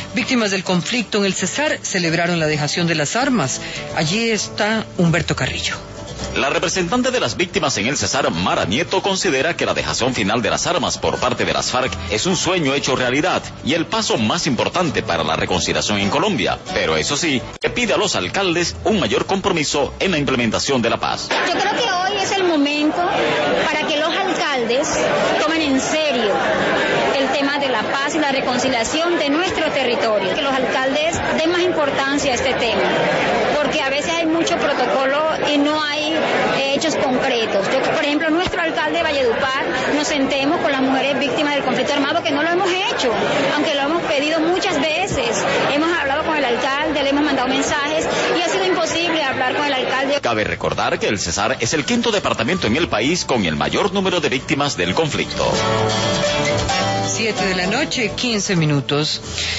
Víctimas del conflicto en el Cesar celebraron la dejación de las armas. Allí está Humberto Carrillo. La representante de las víctimas en el Cesar, Mara Nieto, considera que la dejación final de las armas por parte de las FARC es un sueño hecho realidad y el paso más importante para la reconciliación en Colombia. Pero eso sí, que pide a los alcaldes un mayor compromiso en la implementación de la paz. Yo creo que hoy es el momento para que los alcaldes tomen en serio el tema de la paz y la reconciliación de nuestro territorio. Que los alcaldes den más importancia a este tema, porque a veces hay mucho protocolo y no hay hechos concretos. Yo, por ejemplo, nuestro alcalde de Valledupar, nos sentemos con las mujeres víctimas del conflicto armado, que no lo hemos hecho, aunque lo hemos pedido muchas veces. Hemos hablado con el alcalde, le hemos mandado mensajes y ha sido imposible hablar con el alcalde. Cabe recordar que el Cesar es el 5º departamento en el país con el mayor número de víctimas del conflicto. 7 de la noche, 15 minutos.